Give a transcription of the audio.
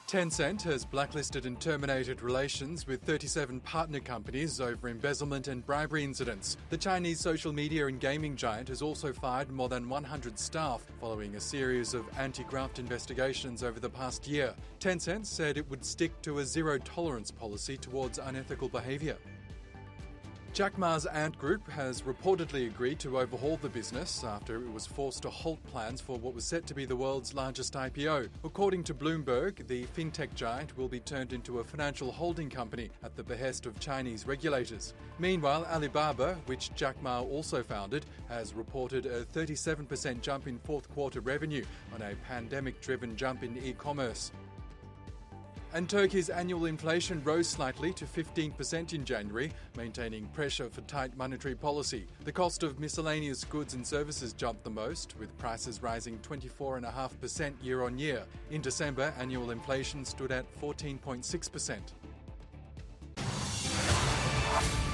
Tencent has blacklisted and terminated relations with 37 partner companies over embezzlement and bribery incidents. The Chinese social media and gaming giant has also fired more than 100 staff following a series of anti-graft investigations over the past year. Tencent said it would stick to a zero-tolerance policy towards unethical behaviour. Jack Ma's Ant Group has reportedly agreed to overhaul the business after it was forced to halt plans for what was set to be the world's largest IPO. According to Bloomberg, the fintech giant will be turned into a financial holding company at the behest of Chinese regulators. Meanwhile, Alibaba, which Jack Ma also founded, has reported a 37% jump in fourth quarter revenue on a pandemic-driven jump in e-commerce. And Turkey's annual inflation rose slightly to 15% in January, maintaining pressure for tight monetary policy. The cost of miscellaneous goods and services jumped the most, with prices rising 24.5% year-on-year. In December, annual inflation stood at 14.6%.